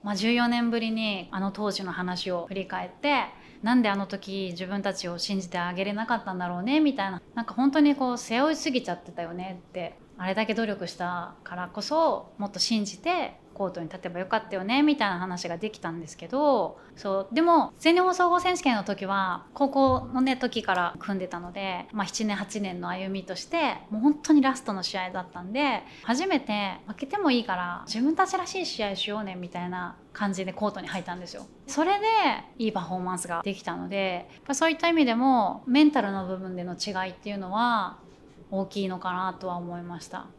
14年ぶりにあの当時の話を振り返って、なんであの時自分たちを信じてあげれなかったんだろうねみたいな、なんか本当にこう背負いすぎちゃってたよねって、あれだけ努力したからこそもっと信じてコートに立てばよかったよねみたいな話ができたんですけど、そうでも全日本総合選手権の時は高校のね時から組んでたので、7年8年の歩みとしてもう本当にラストの試合だったんで、初めて負けてもいいから自分たちらしい試合しようねみたいな感じでコートに入ったんですよ。それでいいパフォーマンスができたので、そういった意味でもメンタルの部分での違いっていうのは大きいのかなとは思いました。